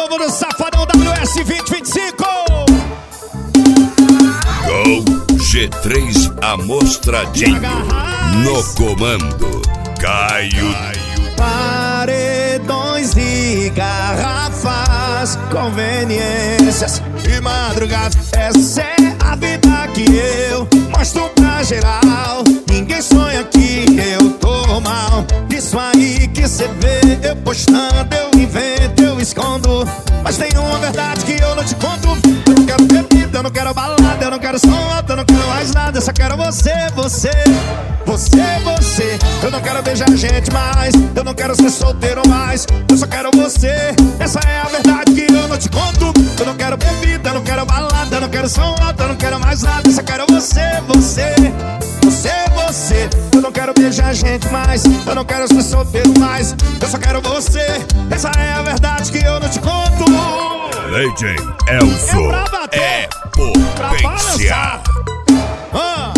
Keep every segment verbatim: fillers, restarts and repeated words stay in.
novo do Safadão W S vinte vinte e cinco. Gol G três Amostradinho. No comando, Caio. Paredões e garrafas, conveniências e madrugadas. Essa é a vida que eu mostro pra geral. Ninguém sonha que eu tô mal. Isso aí que cê vê eu postando, eu invento, eu escondo. Mas tem uma verdade que eu não te conto. Eu não quero bebida, eu não quero balada, eu não quero som alto, eu não quero mais nada. Eu só quero você, você, você, você. Eu não quero beijar gente mais, eu não quero ser solteiro mais. Eu só quero você, essa é a verdade que eu não te conto. Eu não quero bebida, eu não quero balada, eu não quero som alto, eu não quero mais nada. Eu só quero você, você, você, você. Eu não quero beijar gente mais, eu não quero ser solteiro mais. Eu só quero você, essa é a verdade que eu não te conto. Legend Elzo é potência. Ah.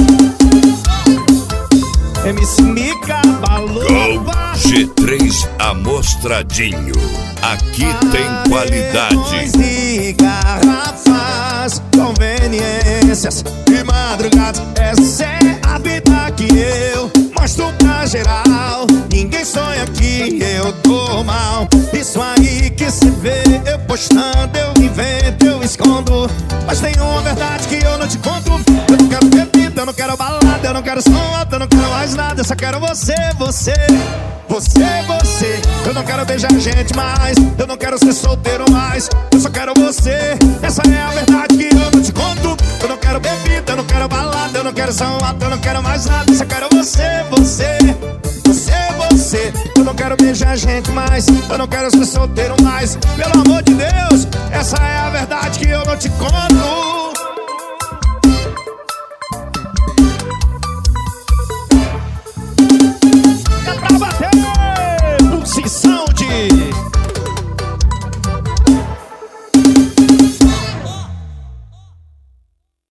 M C Mica balou. Gol G três Amostradinho. Aqui tem qualidade. E garrafas, conveniências e madrugadas. Essa é a vida que eu mostro pra geral. Ninguém sonha que eu tô mal. Isso aí que cê vê eu postando, eu invento, eu escondo. Mas tem uma verdade que eu não te conto. Eu não quero bebida, eu não quero balada, eu não quero som alto, eu não quero mais nada. Eu só quero você, você, você, você. Eu não quero beijar gente mais, eu não quero ser solteiro mais. Eu só quero você, essa é a verdade que eu não te conto. Eu não quero bebida, eu não quero balada, eu não quero som alto, eu não quero mais nada. Eu só quero você, você, você, você. Eu não quero beijar gente mais, eu não quero ser solteiro mais. Pelo amor de Deus, essa é a verdade que eu não te conto.